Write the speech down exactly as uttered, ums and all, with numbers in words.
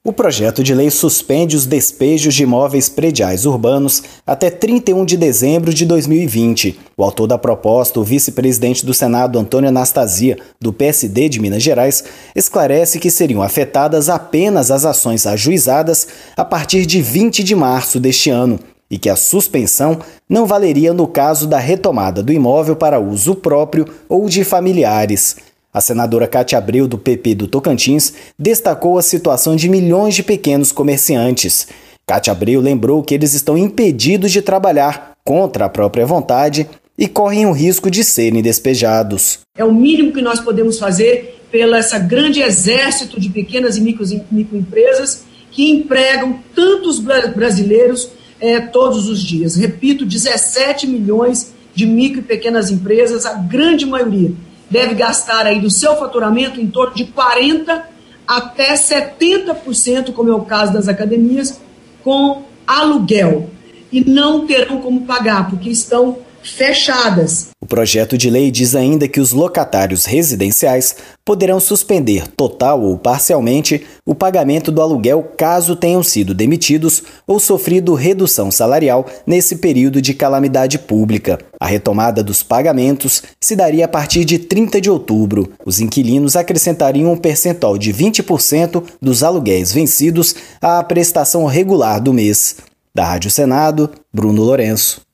O projeto de lei suspende os despejos de imóveis prediais urbanos até trinta e um de dezembro de dois mil e vinte. O autor da proposta, o vice-presidente do Senado, Antônio Anastasia, do P S D de Minas Gerais, esclarece que seriam afetadas apenas as ações ajuizadas a partir de vinte de março deste ano e que a suspensão não valeria no caso da retomada do imóvel para uso próprio ou de familiares. A senadora Cátia Abreu, do P P do Tocantins, destacou a situação de milhões de pequenos comerciantes. Cátia Abreu lembrou que eles estão impedidos de trabalhar contra a própria vontade e correm o risco de serem despejados. É o mínimo que nós podemos fazer pelo esse grande exército de pequenas e micro, microempresas que empregam tantos brasileiros é, todos os dias. Repito, dezessete milhões de micro e pequenas empresas, a grande maioria deve gastar aí do seu faturamento em torno de quarenta até setenta por cento, como é o caso das academias, com aluguel. E não terão como pagar, porque estão fechadas. O projeto de lei diz ainda que os locatários residenciais poderão suspender total ou parcialmente o pagamento do aluguel caso tenham sido demitidos ou sofrido redução salarial nesse período de calamidade pública. A retomada dos pagamentos se daria a partir de trinta de outubro. Os inquilinos acrescentariam um percentual de vinte por cento dos aluguéis vencidos à prestação regular do mês. Da Rádio Senado, Bruno Lourenço.